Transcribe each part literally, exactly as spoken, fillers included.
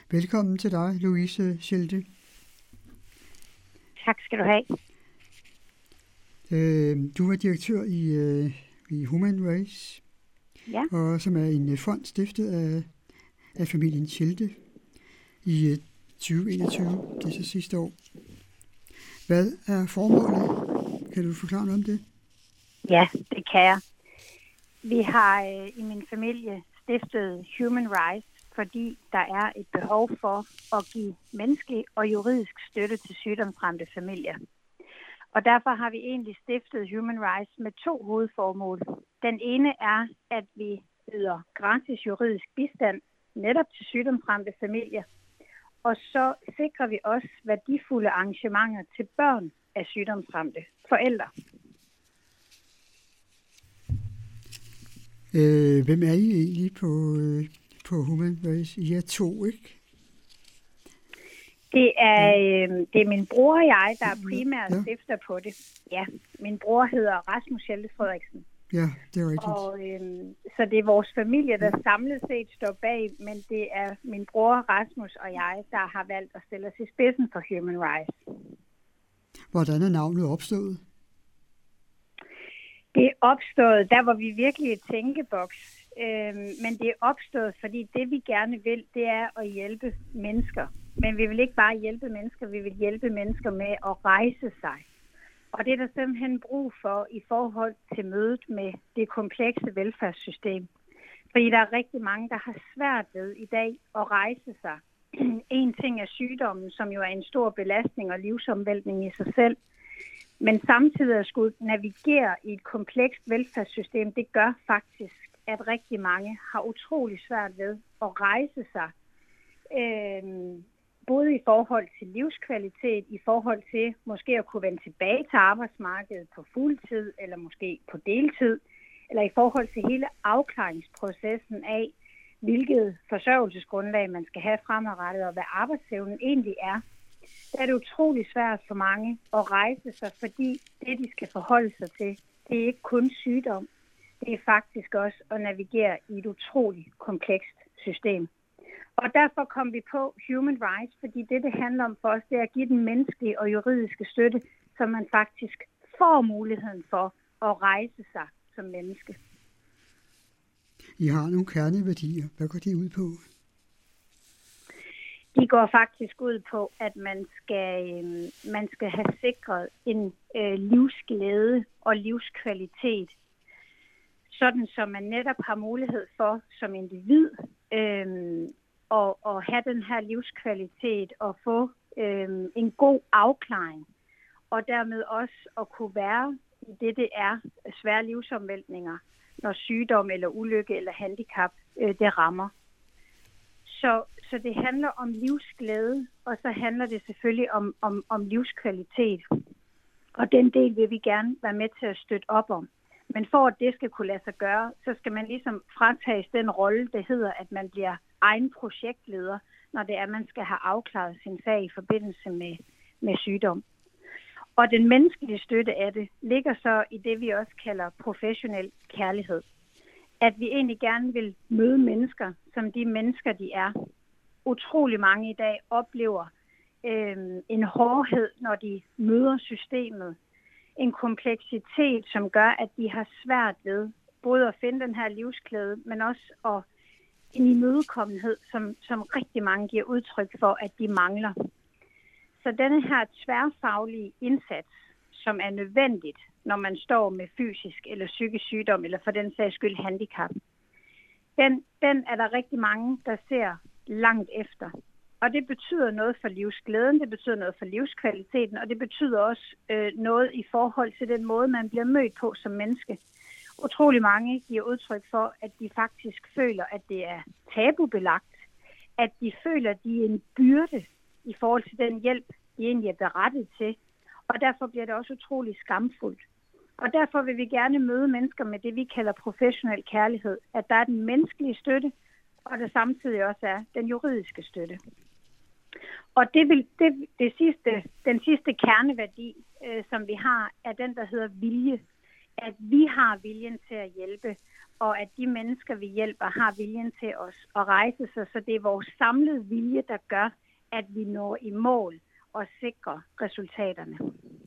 Velkommen til dig, Louise Schelde. Tak skal du have. Øh, du er direktør i, øh, i Human Race, Ja. og som er en fond stiftet af, af familien Schelde i øh, tyve enogtyve, det er så sidste år. Hvad er formålet? Kan du forklare noget om det? Ja, det kan jeg. Vi har øh, i min familie stiftet Human Rights, fordi der er et behov for at give menneskelig og juridisk støtte til sygdomsramte familier. Og derfor har vi egentlig stiftet Human Rights med to hovedformål. Den ene er, at vi yder gratis juridisk bistand netop til sygdomsramte familier. Og så sikrer vi også værdifulde arrangementer til børn af sygdomsramte forældre. Øh, hvem er I egentlig på, øh, på Human Race? I er to, ikke? Det er, øh, det er min bror og jeg, der er primært ja. stifter på det. Ja, min bror hedder Rasmus Schelde Frederiksen. Ja, det er rigtigt. Og, øh, så det er vores familie, der samlet set står bag, men det er min bror Rasmus og jeg, der har valgt at stille os i spidsen for Human Rights. Hvordan er navnet opstået? Det er opstået, der hvor vi virkelig er et tænkeboks. Øh, men det er opstået, fordi det vi gerne vil, det er at hjælpe mennesker. Men vi vil ikke bare hjælpe mennesker, vi vil hjælpe mennesker med at rejse sig. Og det er der simpelthen brug for i forhold til mødet med det komplekse velfærdssystem. Fordi der er rigtig mange, der har svært ved i dag at rejse sig. En ting er sygdommen, som jo er en stor belastning og livsomvæltning i sig selv. Men samtidig at skulle navigere i et komplekst velfærdssystem, det gør faktisk, at rigtig mange har utrolig svært ved at rejse sig. Øh, både i forhold til livskvalitet, i forhold til måske at kunne vende tilbage til arbejdsmarkedet på fuldtid, eller måske på deltid, eller i forhold til hele afklaringsprocessen af, hvilket forsørgelsesgrundlag man skal have fremadrettet, og hvad arbejdsevnen egentlig er. Der er det utrolig svært for mange at rejse sig, fordi det, de skal forholde sig til, det er ikke kun sygdom. Det er faktisk også at navigere i et utroligt komplekst system. Og derfor kom vi på Human Rights, fordi det, det handler om for os, det er at give den menneskelige og juridiske støtte, så man faktisk får muligheden for at rejse sig som menneske. I har nogle kerneværdier. Hvad går de ud på? De går faktisk ud på, at man skal, øh, man skal have sikret en øh, livsglæde og livskvalitet, sådan så man netop har mulighed for som individ øh, og, og have den her livskvalitet og få øh, en god afklaring. Og dermed også at kunne være i det, det er svære livsomvæltninger, når sygdom eller ulykke eller handicap, øh, det rammer. Så, så det handler om livsglæde, og så handler det selvfølgelig om, om, om livskvalitet. Og den del vil vi gerne være med til at støtte op om. Men for at det skal kunne lade sig gøre, så skal man ligesom fratages den rolle, det hedder, at man bliver egen projektleder, når det er, at man skal have afklaret sin sag i forbindelse med, med sygdom. Og den menneskelige støtte af det ligger så i det, vi også kalder professionel kærlighed. At vi egentlig gerne vil møde mennesker, som de mennesker, de er. Utrolig mange i dag oplever øh, en hårdhed, når de møder systemet. En kompleksitet, som gør, at de har svært ved både at finde den her livsklæde, men også at en imødekommenhed, som, som rigtig mange giver udtryk for, at de mangler. Så denne her tværfaglige indsats, som er nødvendigt, når man står med fysisk eller psykisk sygdom, eller for den sags skyld handicap, den, den er der rigtig mange, der ser langt efter. Og det betyder noget for livsglæden, det betyder noget for livskvaliteten, og det betyder også øh, noget i forhold til den måde, man bliver mødt på som menneske. Utrolig mange giver udtryk for, at de faktisk føler, at det er tabubelagt, at de føler, at de er en byrde i forhold til den hjælp, de egentlig er berettiget til, og derfor bliver det også utrolig skamfuldt. Og derfor vil vi gerne møde mennesker med det, vi kalder professionel kærlighed, at der er den menneskelige støtte, og der samtidig også er den juridiske støtte. Og det vil, det, det sidste, den sidste kerneværdi, øh, som vi har, er den, der hedder vilje. at vi har viljen til at hjælpe, og at de mennesker, vi hjælper, har viljen til os at rejse sig, så det er vores samlede vilje, der gør, at vi når i mål og sikrer resultaterne.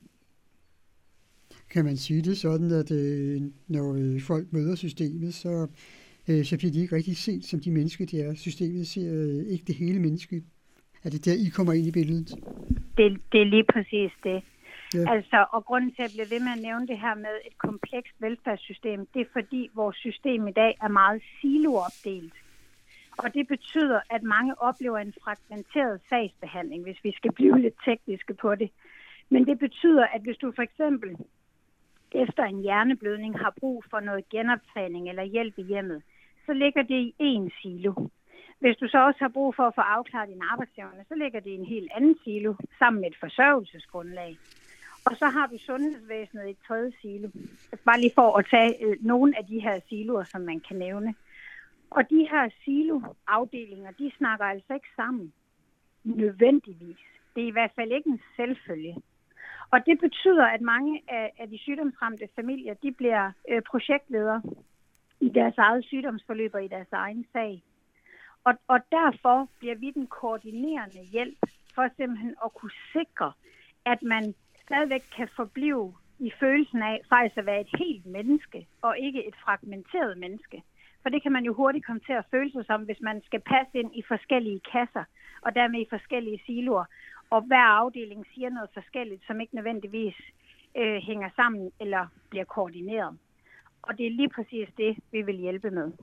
Kan man sige det sådan, at øh, når øh, folk møder systemet, så, øh, så bliver de ikke rigtig set som de mennesker, de er. Systemet ser øh, ikke det hele menneske. Er det der, I kommer ind i billedet? Det, det er lige præcis det. Ja. Altså, og grunden til at blive ved med at nævne det her med et komplekst velfærdssystem, det er fordi vores system i dag er meget siloopdelt. Og det betyder, at mange oplever en fragmenteret sagsbehandling, hvis vi skal blive lidt tekniske på det. Men det betyder, at hvis du for eksempel efter en hjerneblødning har brug for noget genoptræning eller hjælp i hjemmet, så ligger det i én silo. Hvis du så også har brug for at få afklaret din arbejdsevne, så ligger det i en helt anden silo sammen med et forsørgelsesgrundlag. Og så har du sundhedsvæsenet i et tredje silo. Bare lige for at tage øh, nogle af de her siloer, som man kan nævne. Og de her siloafdelinger, de snakker altså ikke sammen nødvendigvis. Det er i hvert fald ikke en selvfølge. Og det betyder, at mange af, af de sygdomsramte familier, de bliver øh, projektledere i deres eget sygdomsforløb og i deres egen sag. Og, og derfor bliver vi den koordinerende hjælp for simpelthen at kunne sikre, at man stadigvæk kan forblive i følelsen af faktisk at være et helt menneske, og ikke et fragmenteret menneske. For det kan man jo hurtigt komme til at føle sig som, hvis man skal passe ind i forskellige kasser, og dermed i forskellige siloer. Og hver afdeling siger noget forskelligt, som ikke nødvendigvis øh, hænger sammen eller bliver koordineret. Og det er lige præcis det, vi vil hjælpe med.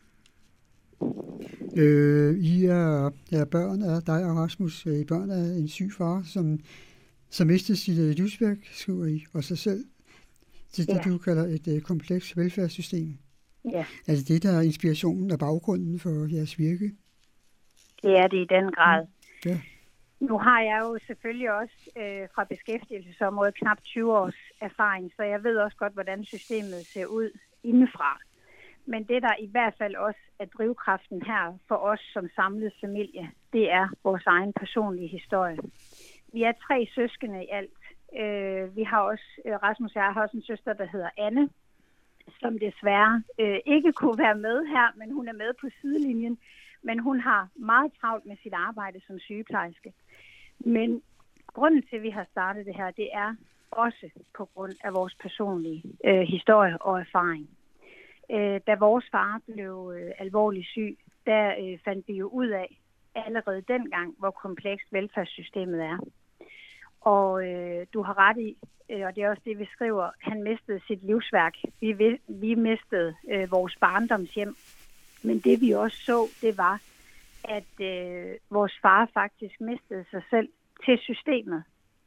Øh, I er, er børn af dig og Rasmus. I er børn af en syg far, som, som mistede sit livsværk, skriver I, og sig selv. Det er det, ja. Du kalder et uh, komplekst velfærdssystem. Ja. Er det det, der er inspirationen og baggrunden for jeres virke? Det er det i den grad. Ja. Nu har jeg jo selvfølgelig også øh, fra beskæftigelsesområdet knap tyve års erfaring, så jeg ved også godt, hvordan systemet ser ud indefra. Men det, der i hvert fald også er drivkraften her for os som samlet familie, det er vores egen personlige historie. Vi er tre søskende i alt. Øh, vi har også, Rasmus og jeg har også en søster, der hedder Anne, som desværre øh, ikke kunne være med her, men hun er med på sidelinjen. Men hun har meget travlt med sit arbejde som sygeplejerske. Men grunden til, at vi har startet det her, det er også på grund af vores personlige øh, historie og erfaring. Øh, da vores far blev øh, alvorligt syg, der øh, fandt vi jo ud af allerede dengang, hvor komplekst velfærdssystemet er. Og øh, du har ret i, øh, og det er også det, vi skriver, han mistede sit livsværk. Vi, vi mistede øh, vores barndomshjem. Men det vi også så, det var, at øh, vores far faktisk mistede sig selv til systemet.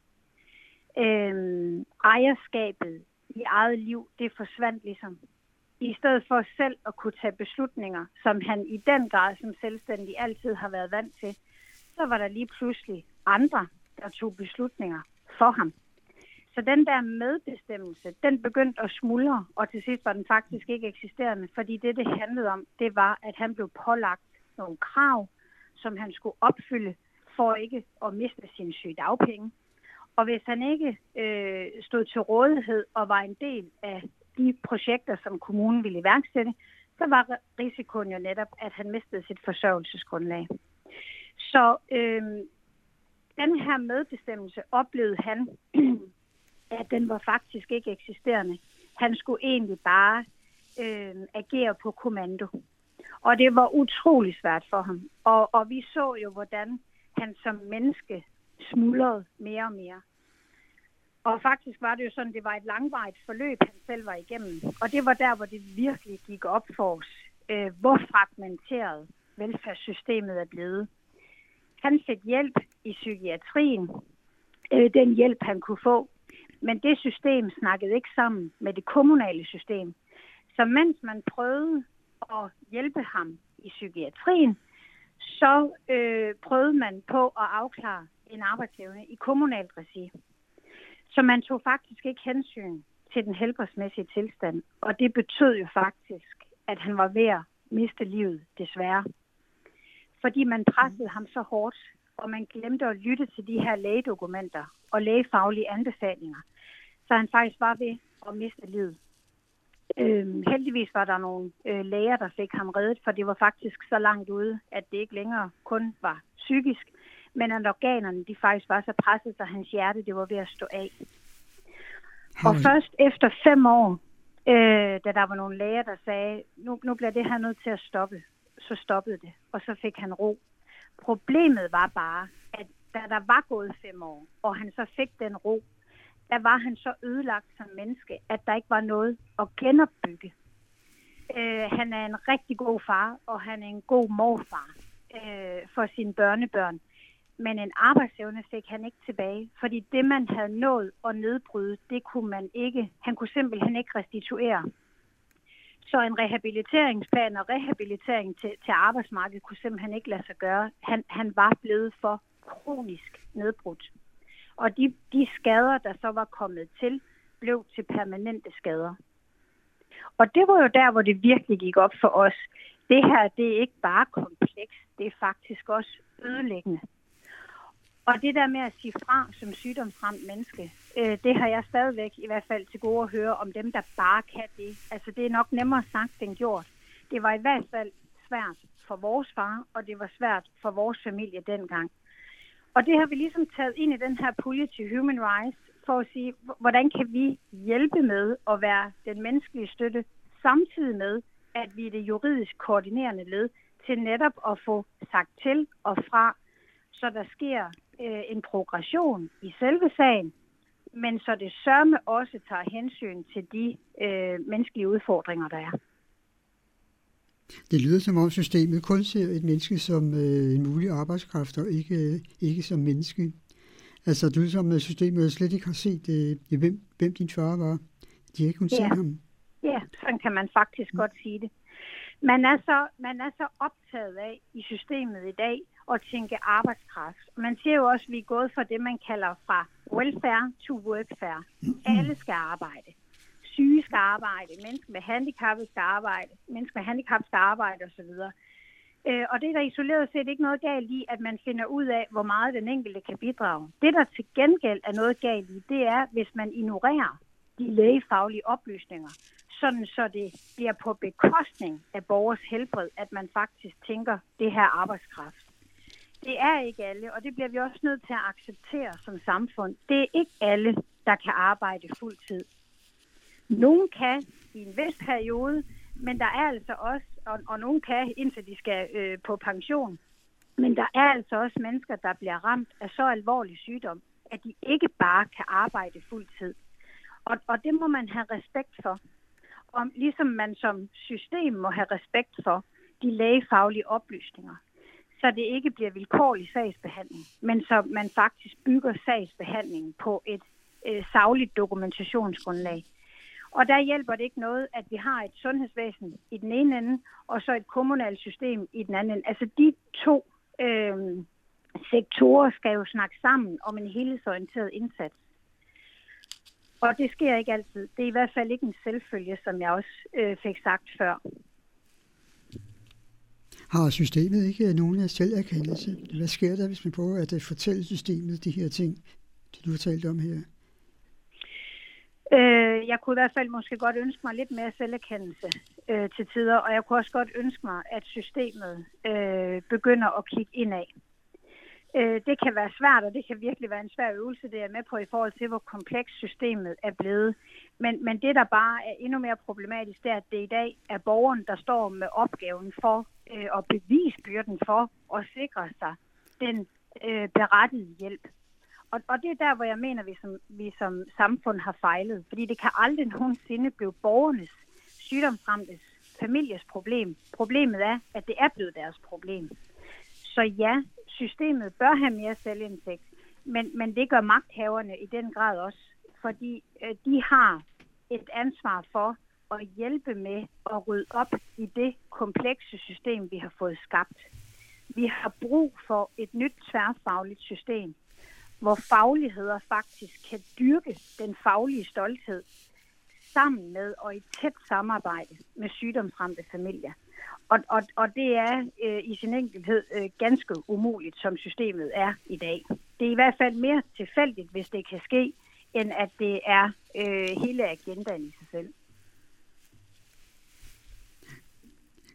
Øh, ejerskabet i eget liv, det forsvandt ligesom. I stedet for selv at kunne tage beslutninger, som han i den grad som selvstændig altid har været vant til, så var der lige pludselig andre, der tog beslutninger for ham. Så den der medbestemmelse, den begyndte at smuldre, og til sidst var den faktisk ikke eksisterende, fordi det, det handlede om, det var, at han blev pålagt nogle krav, som han skulle opfylde for ikke at miste sine sygedagpenge. Og hvis han ikke øh, stod til rådighed og var en del af de projekter, som kommunen ville iværksætte, så var risikoen jo netop, at han mistede sit forsørgelsesgrundlag. Så øh, den her medbestemmelse oplevede han, at den var faktisk ikke eksisterende. Han skulle egentlig bare øh, agere på kommando. Og det var utrolig svært for ham. Og, og vi så jo, hvordan han som menneske smuldrede mere og mere. Og faktisk var det jo sådan, det var et langvarigt forløb, han selv var igennem. Og det var der, hvor det virkelig gik op for os, øh, hvor fragmenteret velfærdssystemet er blevet. Han fik hjælp i psykiatrien, øh, den hjælp han kunne få. Men det system snakkede ikke sammen med det kommunale system. Så mens man prøvede at hjælpe ham i psykiatrien, så øh, prøvede man på at afklare en arbejdsevne i kommunalt regi. Så man tog faktisk ikke hensyn til den helbredsmæssige tilstand. Og det betød jo faktisk, at han var ved at miste livet, desværre. Fordi man pressede ham så hårdt, og man glemte at lytte til de her lægedokumenter og lægefaglige anbefalinger. Så han faktisk var ved at miste livet. Øh, heldigvis var der nogle øh, læger, der fik ham reddet, for det var faktisk så langt ude, at det ikke længere kun var psykisk, men at organerne de faktisk var så presset, så hans hjerte det var ved at stå af. Og først efter fem år, øh, da der var nogle læger, der sagde, nu, nu bliver det her nødt til at stoppe, så stoppede det, og så fik han ro. Problemet var bare, at da der var gået fem år, og han så fik den ro, der var han så ødelagt som menneske, at der ikke var noget at genopbygge. Øh, han er en rigtig god far, og han er en god morfar øh, for sine børnebørn. Men en arbejdsevne fik han ikke tilbage, fordi det, man havde nået at nedbryde, det kunne man ikke. Han kunne simpelthen ikke restituere. Så en rehabiliteringsplan og rehabilitering til, til arbejdsmarkedet kunne simpelthen ikke lade sig gøre. Han, han var blevet for kronisk nedbrudt. Og de, de skader, der så var kommet til, blev til permanente skader. Og det var jo der, hvor det virkelig gik op for os. Det her, det er ikke bare komplekst, det er faktisk også ødelæggende. Og det der med at sige fra som sygdomsramt menneske, øh, det har jeg stadigvæk i hvert fald til gode at høre om dem, der bare kan det. Altså det er nok nemmere sagt end gjort. Det var i hvert fald svært for vores far, og det var svært for vores familie dengang. Og det har vi ligesom taget ind i den her pulje til Human Rights, for at sige, hvordan kan vi hjælpe med at være den menneskelige støtte, samtidig med, at vi er det juridisk koordinerende led til netop at få sagt til og fra, så der sker øh, en progression i selve sagen, men så det sørme også tager hensyn til de øh, menneskelige udfordringer, der er. Det lyder som om systemet kun ser et menneske som øh, en mulig arbejdskraft, og ikke, ikke som menneske. Altså, du som systemet slet ikke har set, øh, hvem, hvem din far var. De har ikke kunnet ja. se ham. Ja, sådan kan man faktisk mm. godt sige det. Man er, så, man er så optaget af i systemet i dag at tænke arbejdskraft. Man siger jo også, at vi er gået fra det, man kalder fra welfare to workfare. Mm. Alle skal arbejde. Syge skal arbejde, mennesker med handicap skal arbejde, mennesker med handicap skal arbejde osv. Øh, og det er der isoleret set ikke noget galt i, at man finder ud af, hvor meget den enkelte kan bidrage. Det, der til gengæld er noget galt i, det er, hvis man ignorerer de lægefaglige oplysninger, sådan så det bliver på bekostning af borgers helbred, at man faktisk tænker, det her arbejdskraft. Det er ikke alle, og det bliver vi også nødt til at acceptere som samfund. Det er ikke alle, der kan arbejde fuld tid. Nogle kan i en vis periode, men der er altså også, og, og nogle kan indtil de skal øh, på pension, men der er altså også mennesker, der bliver ramt af så alvorlig sygdom, at de ikke bare kan arbejde fuld tid. Og, og det må man have respekt for. Og ligesom man som system må have respekt for de lægefaglige oplysninger, så det ikke bliver vilkårlig sagsbehandling, men så man faktisk bygger sagsbehandlingen på et øh, sagligt dokumentationsgrundlag. Og der hjælper det ikke noget, at vi har et sundhedsvæsen i den ene ende, og så et kommunalt system i den anden ende. Altså de to øh, sektorer skal jo snakke sammen om en helhedsorienteret indsats. Og det sker ikke altid. Det er i hvert fald ikke en selvfølge, som jeg også øh, fik sagt før. Har systemet ikke nogen selverkendelse? Hvad sker der, hvis man prøver at fortælle systemet de her ting, det du har talt om her? Øh, jeg kunne i hvert fald måske godt ønske mig lidt mere selverkendelse øh, til tider, og jeg kunne også godt ønske mig, at systemet øh, begynder at kigge indad. Øh, det kan være svært, og det kan virkelig være en svær øvelse, det er med på i forhold til, hvor komplekst systemet er blevet. Men, men det, der bare er endnu mere problematisk, det er, at det i dag er borgeren, der står med opgaven for øh, at bevise byrden for at sikre sig den øh, berettigede hjælp. Og, og det er der, hvor jeg mener, at vi som, vi som samfund har fejlet. Fordi det kan aldrig nogensinde blive borgernes, sygdomsramtes, families problem. Problemet er, at det er blevet deres problem. Så ja, systemet bør have mere selvindsigt, men, men det gør magthaverne i den grad også, fordi øh, de har et ansvar for at hjælpe med at rydde op i det komplekse system, vi har fået skabt. Vi har brug for et nyt tværfagligt system, hvor fagligheder faktisk kan dyrke den faglige stolthed sammen med og i tæt samarbejde med sygdomsramte familier. Og, og, og det er øh, i sin enkelhed øh, ganske umuligt, som systemet er i dag. Det er i hvert fald mere tilfældigt, hvis det kan ske, end at det er øh, hele agendaen i sig selv.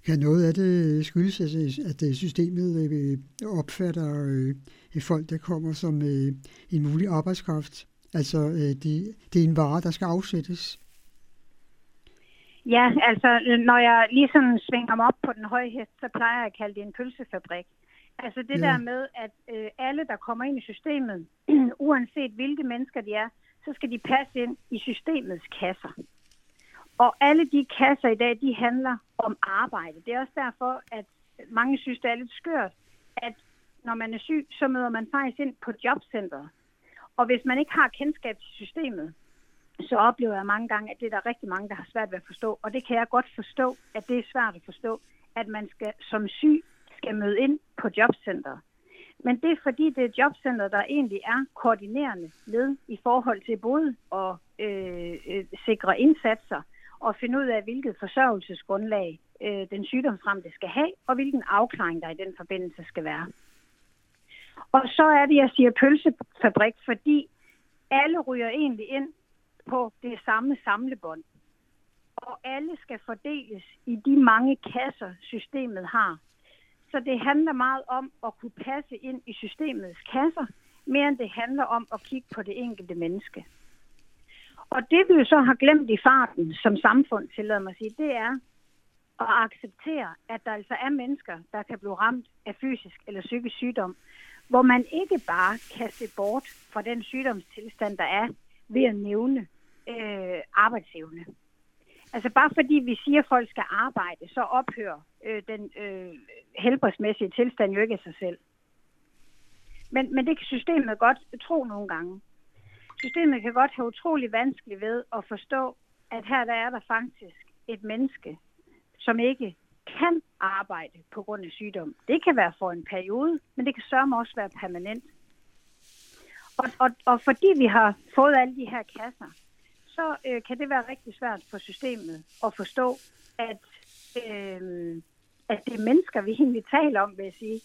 Kan noget af det skyldes, at systemet opfatter folk, der kommer som en mulig arbejdskraft? Altså, det, det er en vare, der skal afsættes? Ja, altså, når jeg ligesom svinger mig op på den høje hest, så plejer jeg at kalde det en pølsefabrik. Altså det ja. der med, at øh, alle, der kommer ind i systemet, uanset hvilke mennesker de er, så skal de passe ind i systemets kasser. Og alle de kasser i dag, de handler om arbejde. Det er også derfor, at mange synes, det er lidt skørt, at når man er syg, så møder man faktisk ind på jobcentret. Og hvis man ikke har kendskab til systemet, så oplever jeg mange gange, at det er der rigtig mange, der har svært ved at forstå. Og det kan jeg godt forstå, at det er svært at forstå, at man skal som syg skal møde ind på jobcentret. Men det er fordi, det er jobcentret, der egentlig er koordinerende led i forhold til både at øh, øh, sikre indsatser og finde ud af, hvilket forsørgelsesgrundlag øh, den sygdomsramte skal have, og hvilken afklaring der i den forbindelse skal være. Og så er det, jeg siger pølsefabrik, fordi alle ryger egentlig ind på det samme samlebånd. Og alle skal fordeles i de mange kasser, systemet har. Så det handler meget om at kunne passe ind i systemets kasser, mere end det handler om at kigge på det enkelte menneske. Og det vi jo så har glemt i farten som samfund, tillader mig at sige, det er at acceptere, at der altså er mennesker, der kan blive ramt af fysisk eller psykisk sygdom, hvor man ikke bare kan se bort fra den sygdomstilstand, der er ved at nævne øh, arbejdsevne. Altså bare fordi vi siger, at folk skal arbejde, så ophører øh, den øh, helbredsmæssige tilstand jo ikke af sig selv. Men, men det kan systemet godt tro nogle gange. Systemet kan godt have utrolig vanskeligt ved at forstå, at her der er der faktisk et menneske, som ikke kan arbejde på grund af sygdom. Det kan være for en periode, men det kan sørme også være permanent. Og, og, og fordi vi har fået alle de her kasser, så øh, kan det være rigtig svært for systemet at forstå, at, øh, at det er mennesker, vi egentlig taler om, vil jeg sige.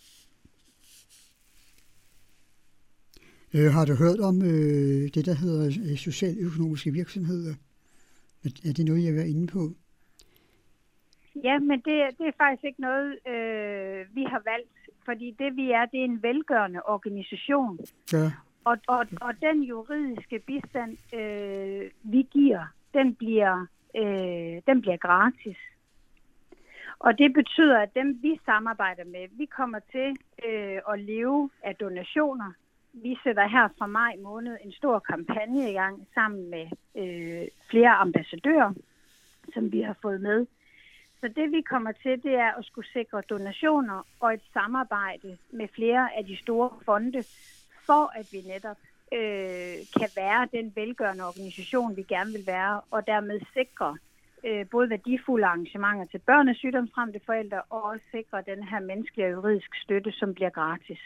Øh, har du hørt om øh, det, der hedder socialøkonomiske virksomheder? Er det noget, jeg vil være inde på? Ja, men det, det er faktisk ikke noget, øh, vi har valgt, fordi det vi er, det er en velgørende organisation. Ja. Og, og, og den juridiske bistand, øh, vi giver, den bliver, øh, den bliver gratis. Og det betyder, at dem, vi samarbejder med, vi kommer til øh, at leve af donationer. Vi sætter her fra maj måned en stor kampagne i gang sammen med øh, flere ambassadører, som vi har fået med. Så det, vi kommer til, det er at skulle sikre donationer og et samarbejde med flere af de store fonde, for at vi netop øh, kan være den velgørende organisation, vi gerne vil være, og dermed sikre øh, både værdifulde arrangementer til børn af sygdomsramte forældre, og også sikre den her menneskelige og juridisk støtte, som bliver gratis.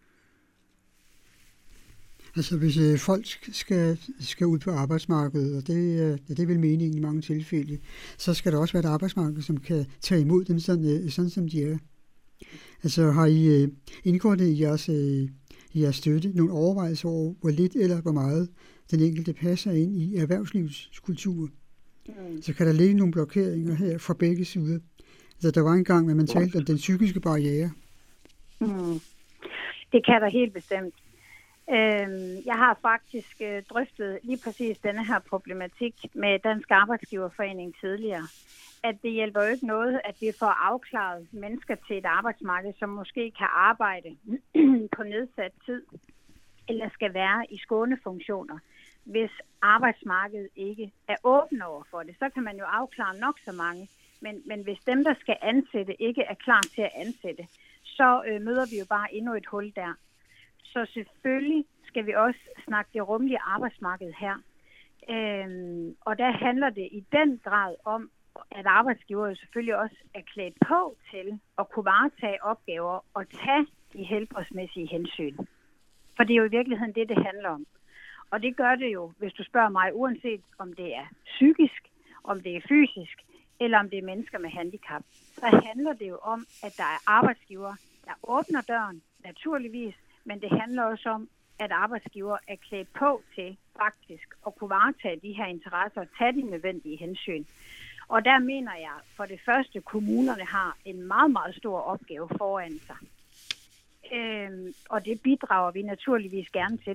Altså hvis øh, folk skal, skal ud på arbejdsmarkedet, og det, øh, det er vel meningen i mange tilfælde, så skal der også være et arbejdsmarked, som kan tage imod dem sådan, øh, sådan som de er. Altså har I øh, indgået i jeres, øh, i jeres støtte nogle overvejelser over, hvor lidt eller hvor meget den enkelte passer ind i erhvervslivskultur? Mm. Så kan der ligge nogle blokeringer her fra begge sider. Altså der var en gang, hvor man talte om den psykiske barriere. Mm. Det kan der helt bestemt. Jeg har faktisk drøftet lige præcis denne her problematik med Dansk Arbejdsgiverforening tidligere. At det hjælper jo ikke noget, at vi får afklaret mennesker til et arbejdsmarked, som måske kan arbejde på nedsat tid, eller skal være i skånefunktioner. Hvis arbejdsmarkedet ikke er åben over for det, så kan man jo afklare nok så mange. Men, men hvis dem, der skal ansætte, ikke er klar til at ansætte, så øh, møder vi jo bare endnu et hul der. Så selvfølgelig skal vi også snakke det rummelige arbejdsmarked her. Øhm, og der handler det i den grad om, at arbejdsgivere selvfølgelig også er klædt på til at kunne varetage opgaver og tage de helbredsmæssige hensyn. For det er jo i virkeligheden det, det handler om. Og det gør det jo, hvis du spørger mig, uanset om det er psykisk, om det er fysisk, eller om det er mennesker med handicap. Så handler det jo om, at der er arbejdsgivere, der åbner døren, naturligvis, men det handler også om, at arbejdsgiver er klædt på til faktisk at kunne varetage de her interesser og tage de nødvendige hensyn. Og der mener jeg, for det første, kommunerne har en meget, meget stor opgave foran sig. Øhm, og det bidrager vi naturligvis gerne til.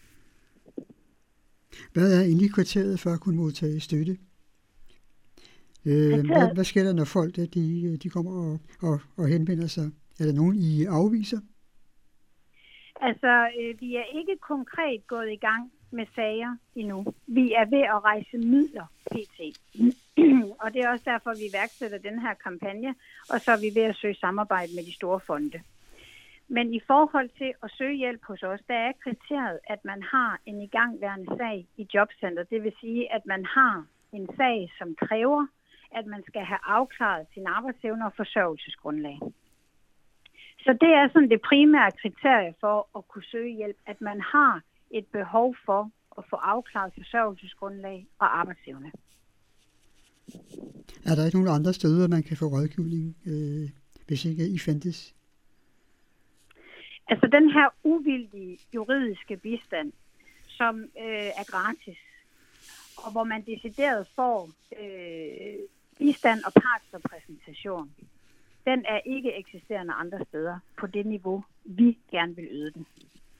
Hvad er egentlig kriteriet for at kunne modtage støtte? Øh, hvad, hvad sker der, når folk de, de kommer og, og, og henvender sig? Er der nogen, I afviser? Altså, øh, vi er ikke konkret gået i gang med sager endnu. Vi er ved at rejse midler pt. Og det er også derfor, vi iværksætter den her kampagne, og så er vi ved at søge samarbejde med de store fonde. Men i forhold til at søge hjælp hos os, der er kriteriet, at man har en igangværende sag i jobcenter. Det vil sige, at man har en sag, som kræver, at man skal have afklaret sin arbejdsevne og forsørgelsesgrundlag. Så det er sådan det primære kriterie for at kunne søge hjælp, at man har et behov for at få afklaret forsørgelsesgrundlag og arbejdsevne. Er der ikke nogen andre steder, man kan få rådgivning, øh, hvis ikke I fandtes? Altså den her uvildige juridiske bistand, som øh, er gratis, og hvor man decideret får øh, bistand og partsrepræsentation, den er ikke eksisterende andre steder på det niveau, vi gerne vil yde den.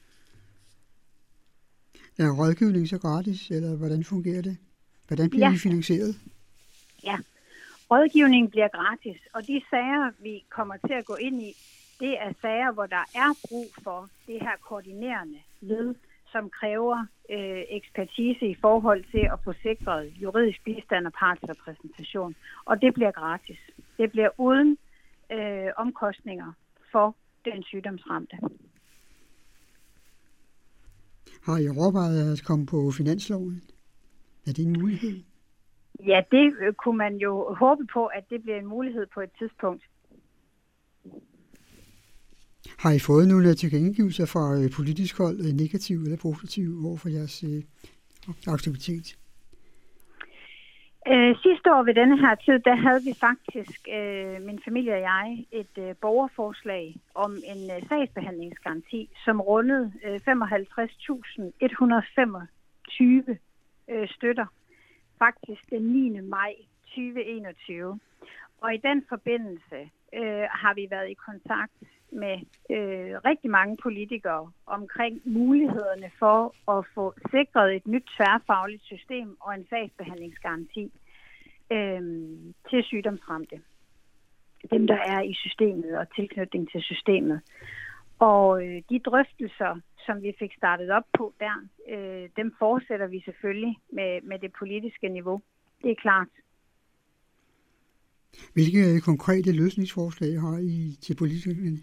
Er rådgivning så gratis, eller hvordan fungerer det? Hvordan bliver ja. I finansieret? Ja, rådgivningen bliver gratis, og de sager, vi kommer til at gå ind i, det er sager, hvor der er brug for det her koordinerende led, som kræver øh, ekspertise i forhold til at få sikret juridisk bistand og partsrepræsentation. Og det bliver gratis. Det bliver uden øh, omkostninger for den sygdomsramte. Har I overvejet at komme på finansloven? Er det en mulighed? Ja, det øh, kunne man jo håbe på, at det bliver en mulighed på et tidspunkt. Har I fået nogle tilkendegivelser fra øh, politisk hold, øh, negativ eller positiv, over for jeres øh, aktivitet? Øh, sidste år ved denne her tid, der havde vi faktisk, øh, min familie og jeg, et øh, borgerforslag om en øh, sagsbehandlingsgaranti, som rundede øh, femoghalvtreds tusind et hundrede og femogtyve øh, støtter, faktisk den niende maj to tusind og enogtyve. Og i den forbindelse øh, har vi været i kontakt med øh, rigtig mange politikere omkring mulighederne for at få sikret et nyt tværfagligt system og en sagsbehandlingsgaranti øh, til sygdomsramte. Dem, der er i systemet og tilknytning til systemet. Og øh, de drøftelser, som vi fik startet op på der, øh, dem fortsætter vi selvfølgelig med, med det politiske niveau. Det er klart. Hvilke konkrete løsningsforslag har I til politikerne?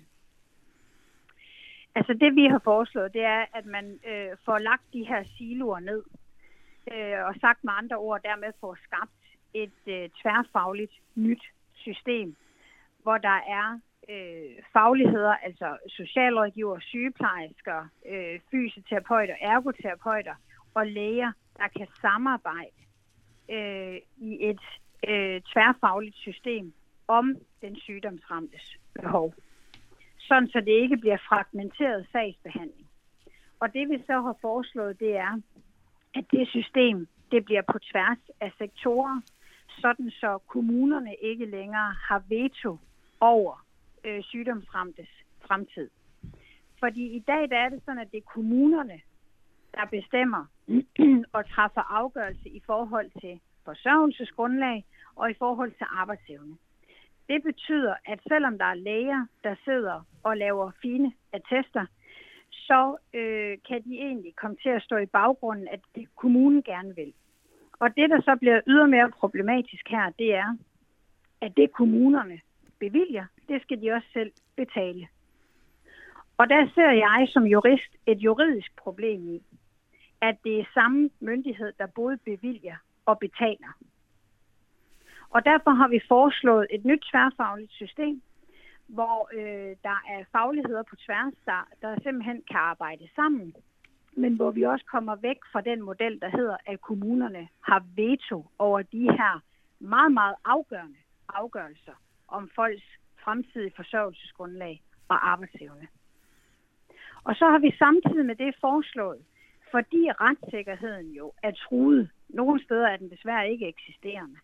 Altså det, vi har foreslået, det er, at man øh, får lagt de her siloer ned, øh, og sagt med andre ord, dermed får skabt et øh, tværfagligt nyt system, hvor der er øh, fagligheder, altså socialrådgiver, sygeplejersker, øh, fysioterapeuter, ergoterapeuter og læger, der kan samarbejde øh, i et øh, tværfagligt system om den sygdomsramtes behov. Sådan så det ikke bliver fragmenteret sagsbehandling. Og det vi så har foreslået, det er, at det system, det bliver på tværs af sektorer, sådan så kommunerne ikke længere har veto over øh, sygdomsramtes fremtid. Fordi i dag der er det sådan, at det er kommunerne, der bestemmer og træffer afgørelse i forhold til forsørgelsesgrundlag og i forhold til arbejdsevne. Det betyder, at selvom der er læger, der sidder og laver fine attester, så øh, kan de egentlig komme til at stå i baggrunden, at det kommunen gerne vil. Og det, der så bliver ydermere problematisk her, det er, at det kommunerne bevilger, det skal de også selv betale. Og der ser jeg som jurist et juridisk problem i, at det er samme myndighed, der både bevilger og betaler. Og derfor har vi foreslået et nyt tværfagligt system, hvor øh, der er fagligheder på tværs, der, der simpelthen kan arbejde sammen, men hvor vi også kommer væk fra den model, der hedder, at kommunerne har veto over de her meget, meget afgørende afgørelser om folks fremtidige forsørgelsesgrundlag og arbejdsevne. Og så har vi samtidig med det foreslået, fordi retssikkerheden jo er truet, nogle steder er den desværre ikke eksisterende,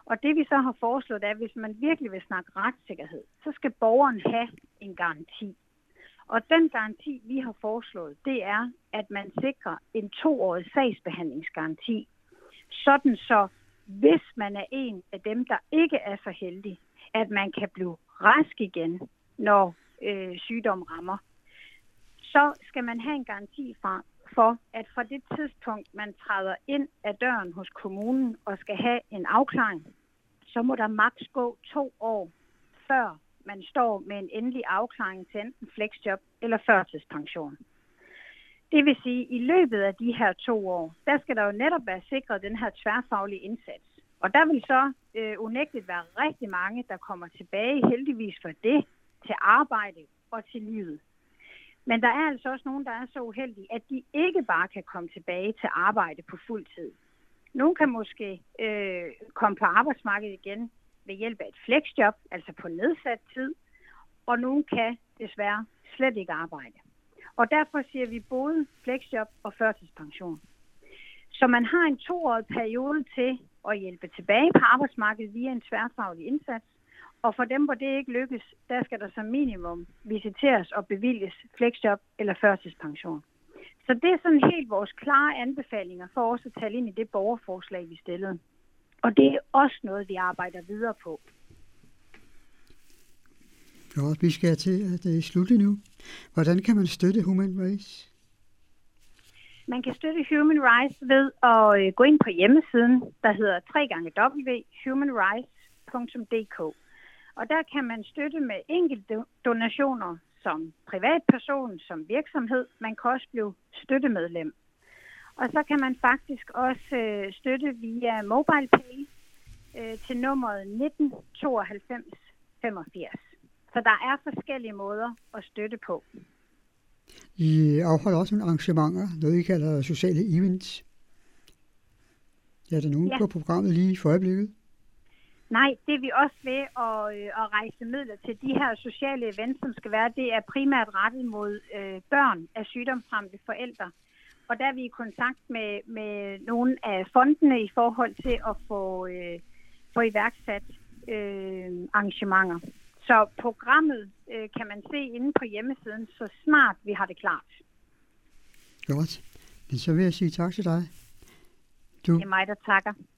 Og det vi så har foreslået er, at hvis man virkelig vil snakke retssikkerhed, så skal borgeren have en garanti. Og den garanti, vi har foreslået, det er, at man sikrer en toårig sagsbehandlingsgaranti. Sådan så, hvis man er en af dem, der ikke er så heldig, at man kan blive rask igen, når øh, sygdom rammer, så skal man have en garanti fra, for, at fra det tidspunkt, man træder ind ad døren hos kommunen og skal have en afklaring, så må der maks gå to år, før man står med en endelig afklaring til enten flexjob eller førtidspension. Det vil sige, at i løbet af de her to år, der skal der jo netop være sikret den her tværfaglige indsats. Og der vil så øh, unægteligt være rigtig mange, der kommer tilbage, heldigvis for det, til arbejde og til livet. Men der er altså også nogen, der er så uheldige, at de ikke bare kan komme tilbage til arbejde på fuld tid. Nogle kan måske øh, komme på arbejdsmarkedet igen ved hjælp af et flexjob, altså på nedsat tid, og nogle kan desværre slet ikke arbejde. Og derfor siger vi både flexjob og førtidspension. Så man har en toårig periode til at hjælpe tilbage på arbejdsmarkedet via en tværfaglig indsats, og for dem, hvor det ikke lykkes, der skal der som minimum visiteres og bevilges flexjob eller førtidspension. Så det er sådan helt vores klare anbefalinger for os at tale ind i det borgerforslag, vi stillede. Og det er også noget, vi arbejder videre på. Ja, vi skal til at slutte nu. Hvordan kan man støtte Human Rights? Man kan støtte Human Rights ved at gå ind på hjemmesiden, der hedder w w w punktum human rights punktum d k. Og der kan man støtte med enkelte donationer som privatperson, som virksomhed. Man kan også blive støttemedlem. Og så kan man faktisk også øh, støtte via MobilePay øh, til nummeret nitten tooghalvfems femogfirs. Så der er forskellige måder at støtte på. I afholder også nogle arrangementer, noget I kalder sociale events. Er der nogen ja. på programmet lige for øjeblikket? Nej, det er vi også ved at, øh, at rejse midler til. De her sociale events, som skal være, det er primært rettet mod øh, børn af sygdomsramte forældre. Og der er vi i kontakt med, med nogle af fondene i forhold til at få, øh, få iværksat øh, arrangementer. Så programmet øh, kan man se inde på hjemmesiden, så snart vi har det klart. Godt. Men så vil jeg sige tak til dig. Du. Det er mig, der takker.